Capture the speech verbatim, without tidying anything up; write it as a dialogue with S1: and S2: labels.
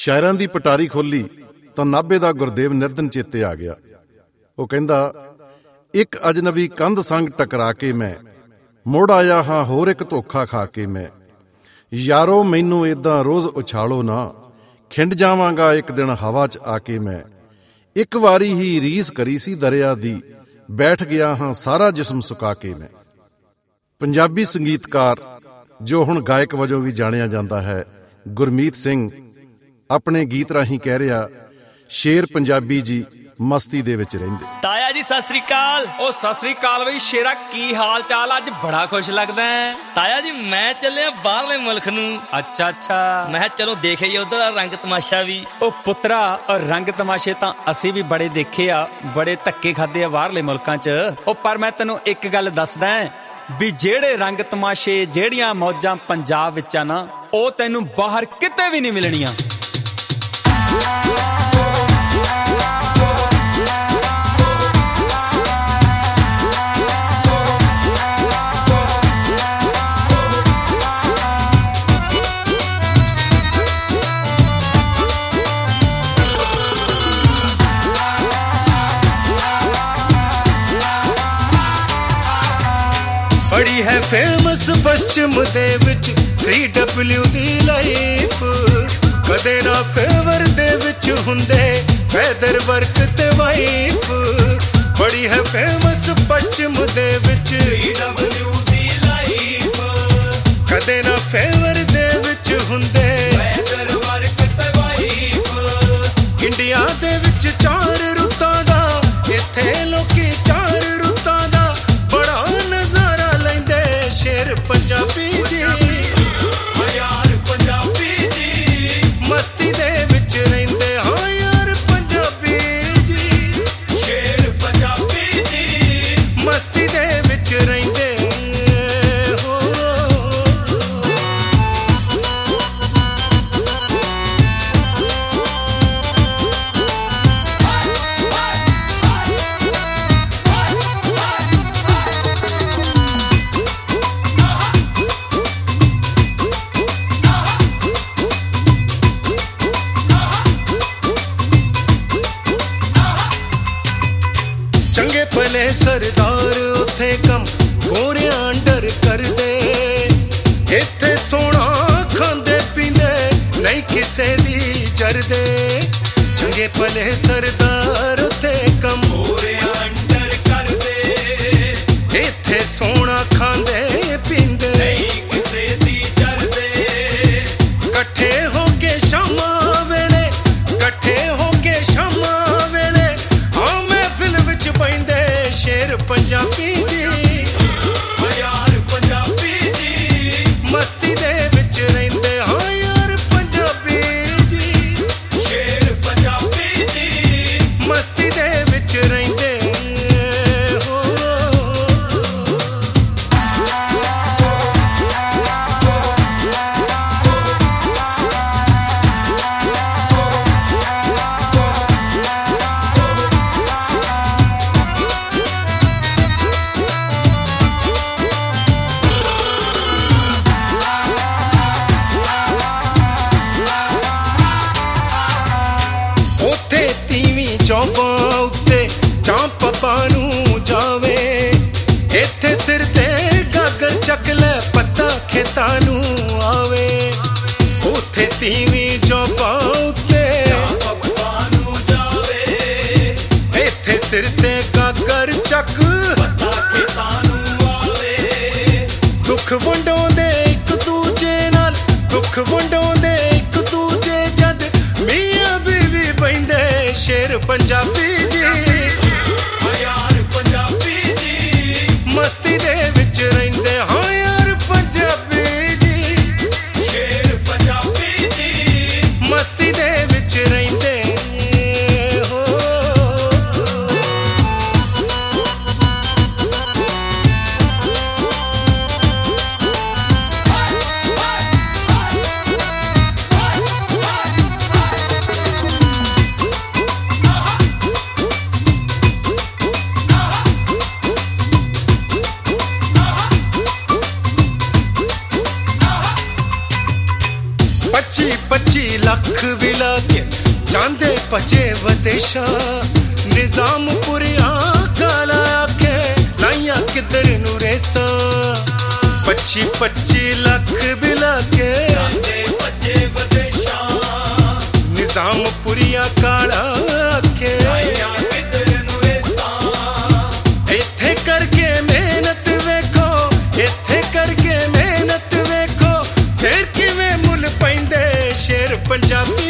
S1: ਸ਼ਾਇਰਾਂ ਦੀ ਪਟਾਰੀ ਖੋਲੀ ਤਾਂ ਨਾਭੇ ਦਾ ਗੁਰਦੇਵ ਨਿਰਧਨ ਚੇਤੇ ਆ ਗਿਆ। ਉਹ ਕਹਿੰਦਾ, ਇੱਕ ਅਜਨਬੀ ਕੰਧ ਸੰਗ ਟਕਰਾ ਕੇ ਮੈਂ ਮੁੜ ਆਇਆ ਹਾਂ ਹੋਰ ਇੱਕ ਧੋਖਾ ਖਾ ਕੇ ਮੈਂ। ਯਾਰੋ ਮੈਨੂੰ ਏਦਾਂ ਰੋਜ਼ ਉਛਾਲੋ ਨਾ, ਖਿੰਡ ਜਾਵਾਂਗਾ ਇੱਕ ਦਿਨ ਹਵਾ 'ਚ ਆ ਕੇ ਮੈਂ। ਇੱਕ ਵਾਰੀ ਹੀ ਰੀਸ ਕਰੀ ਸੀ ਦਰਿਆ ਦੀ, ਬੈਠ ਗਿਆ ਹਾਂ ਸਾਰਾ ਜਿਸਮ ਸੁਕਾ ਕੇ ਮੈਂ। ਪੰਜਾਬੀ ਸੰਗੀਤਕਾਰ ਜੋ ਹੁਣ ਗਾਇਕ ਵਜੋਂ ਵੀ ਜਾਣਿਆ ਜਾਂਦਾ ਹੈ, ਗੁਰਮੀਤ ਸਿੰਘ ਆਪਣੇ ਗੀਤ ਰਾਹੀਂ ਕਹਿ ਰਿਹਾ, ਸ਼ੇਰ ਪੰਜਾਬੀ ਜੀ ਮਸਤੀ ਦੇ ਵਿੱਚ ਰਹਿੰਦੇ।
S2: ਤਾਇਆ ਜੀ ਸਤਿ ਸ੍ਰੀ ਅਕਾਲ।
S3: ਉਹ ਸਤਿ ਸ੍ਰੀ ਅਕਾਲ ਬਈ ਸ਼ੇਰਾ, ਕੀ ਹਾਲ ਚਾਲ? ਅੱਜ ਬੜਾ ਖੁਸ਼ ਲੱਗਦਾ ਹੈ।
S2: ਤਾਇਆ ਜੀ ਮੈਂ ਚੱਲਿਆ ਬਾਹਰਲੇ ਮੁਲਕ ਨੂੰ।
S3: ਅੱਛਾ ਅੱਛਾ,
S2: ਮੈਂ ਕਿਹਾ ਚਲੋ ਦੇਖੀਏ ਉਧਰ ਰੰਗ ਤਮਾਸ਼ਾ ਵੀ।
S3: ਉਹ ਪੁੱਤਰਾ, ਰੰਗ ਤਮਾਸ਼ੇ ਤਾਂ ਅਸੀਂ ਵੀ ਬੜੇ ਦੇਖੇ ਆ, ਬੜੇ ਧੱਕੇ ਖਾਦੇ ਆ ਬਾਹਰਲੇ ਮੁਲਕਾਂ 'ਚ। ਉਹ ਪਰ ਮੈਂ ਤੈਨੂੰ ਇੱਕ ਗੱਲ ਦੱਸਦਾ ਵੀ ਜਿਹੜੇ ਰੰਗ ਤਮਾਸ਼ੇ, ਜਿਹੜੀਆਂ ਮੌਜਾਂ ਪੰਜਾਬ ਵਿੱਚ ਆ ਨਾ, ਉਹ ਤੈਨੂੰ ਬਾਹਰ ਕਿਤੇ ਵੀ ਨਹੀਂ ਮਿਲਣੀਆਂ।
S4: ਬੜੀ ਹੈ ਫੇਮਸ ਪੱਛਮ ਦੇ ਵਿੱਚ ਥ੍ਰੀ ਡਬਲਿਊ ਦੀ ਲਾਈਫ। ਕਦੇ ਨਾ ਫੇਵਰ ਦੇ ਵਿੱਚ ਹੁੰਦੇ ਫੈਦਰ ਵਰਕ ਤੇ ਵਾਈਫ। ਬੜੀ ਹੈ ਫੇਮਸ ਪੱਛਮ ਦੇ ਵਿੱਚ ਥ੍ਰੀ ਡਬਲਿਊ ਦੀ ਲਾਈਫ। ਕਦੇ ਨਾ ਫੇਵਰ ਦੇ ਵਿੱਚ ਹੁੰਦੇ ਫੈਦਰ ਵਰਕ ਤੇ ਵਾਈਫ। ਇੰਡੀਆ ਦੇ ਵਿੱਚ ਚਾਰ ਰੁੱਤਾਂ ਦਾ, ਇੱਥੇ ਲੋਕੀ ਚਾਰ ਰੁੱਤਾਂ ਦਾ ਬੜਾ ਨਜ਼ਾਰਾ ਲੈਂਦੇ। ਸ਼ੇਰ ਪੰਜਾਬੀ ਜੀ, ਯਾਰ ਪੰਜਾਬੀ ਜੀ ਮਸਤੀ ਦੇ ਵਿੱਚ ਰਹਿੰਦੇ। ਹਾਂ ਯਾਰ ਪੰਜਾਬੀ ਜੀ, ਸ਼ੇਰ ਪੰਜਾਬੀ ਜੀ ਮਸਤੀ ਦੇ ਵਿੱਚ ਰਹਿੰਦੇ। ਚੰਗੇ ਭਲੇ ਸਰਦਾਰ ਉੱਥੇ ਕੰਮ ਗੋਰਿਆਂ ਅੰਡਰ ਕਰਦੇ। ਇੱਥੇ ਸੋਹਣਾ ਖਾਂਦੇ ਪੀਂਦੇ ਨਹੀਂ ਕਿਸੇ ਦੀ ਜਰਦੇ। ਚੰਗੇ ਭਲੇ ਸਰਦਾਰ ਉੱਥੇ ਕੰਮ ਗੋਰਿਆਂ ਅੰਡਰ ਕਰਦੇ। ਇੱਥੇ ਸੋਹਣਾ ਖਾਂਦੇ ਪੀਂਦੇ ਨਹੀਂ ਕਿਸੇ ਦੀ ਜਰਦੇ। ਇਕੱਠੇ ਹੋ ਕੇ ਸ਼ਾਮਾਂ ਵੇਲੇ, ਇਕੱਠੇ ਹੋ ਕੇ ਸ਼ਾਮਾਂ ਵੇਲੇ ਆ ਮਹਿਫਿਲ ਵਿੱਚ ਪੈਂਦੇ। ਸ਼ੇਰ ਪੰਜਾਬੀ ਜੀ, ਯਾਰ ਪੰਜਾਬੀ ਜੀ ਮਸਤੀ ਦੇ ਵਿੱਚ ਰਹਿੰਦੇ। ਹਾਂ ਯਾਰ ਪੰਜਾਬੀ ਜੀ, ਸ਼ੇਰ ਪੰਜਾਬੀ ਜੀ ਮਸਤੀ ਦੇ ਵਿੱਚ ਰਹਿੰਦੇ। ਚੌਂਪਾਂ ਉੱਤੇ ਚਾਂਪ ਪਾ ਨੂੰ ਜਾਵੇ। ਇੱਥੇ ਸਿਰ ਤੇ ਗਾਗਰ ਚੱਕ ਲੈ ਪੱਤਾ ਖੇਤਾਂ ਨੂੰ ਆਵੇ। ਉੱਥੇ ਤੀਵੀਂ ਚੌਂਪਾਂ ਉੱਤੇ ਚਾਂਪ ਪਾ ਨੂੰ ਜਾਵੇ। ਇੱਥੇ ਸਿਰ ਤੇ ਗਾਗਰ ਚੱਕ ਪੱਤਾ ਖੇਤਾਂ ਨੂੰ ਆਵੇ। ਦੁੱਖ ਵੰਡਾਉਂਦੇ ਇੱਕ ਦੂਜੇ ਨਾਲ, ਦੁੱਖ ਵੰਡਾਉਂਦੇ ਇੱਕ ਦੂਜੇ ਜਦ ਮੀਆਂ ਬੀਵੀ ਬਹਿੰਦੇ। ਸ਼ੇਰ ਪੰਜਾਬੀ ਜੀ, ਯਾਰ ਪੰਜਾਬੀ ਜੀ ਮਸਤੀ ਦੇ ਵਿੱਚ ਰਹਿੰਦੇ। ਹਾਂ ਯਾਰ ਪੰਜਾਬੀ ਜੀ, ਸ਼ੇਰ ਪੰਜਾਬੀ ਜੀ ਮਸਤੀ ਦੇ ਵਿੱਚ ਰਹਿੰਦੇ। ਪੱਚੀ ਲੱਖ ਵੀ ਲਾ ਕੇ ਜਾਂਦੇ ਭਜੇ ਵਿਦੇਸ਼ਾਂ ਨਿਜ਼ਾਮਪੁਰੀਆਂ ਕਾਲਾ ਆਕੇ ਲਾਈਆਂ ਕਿੱਧਰ ਨੂੰ ਰੇਸਾਂ ਪੱਚੀ ਪੱਚੀ ਲੱਖ ਬਿਲਾ ਕੇ ਜਾਂਦੇ ਭਜੇ ਵਿਦੇਸ਼ਾਂ ਨਿਜ਼ਾਮਪੁਰੀਆਂ ਕਾਲਾ ਆਕੇ ਲਾਈਆਂ ਕਿੱਧਰ ਨੂੰ ਰੇਸਾਂ ਇੱਥੇ ਕਰਕੇ ਮਿਹਨਤ ਵੇਖੋ ਇੱਥੇ ਕਰਕੇ ਮਿਹਨਤ ਵੇਖੋ ਫੇਰ ਕਿਵੇਂ ਮੁੱਲ ਪੈਂਦੇ ਸ਼ੇਰ ਪੰਜਾਬੀ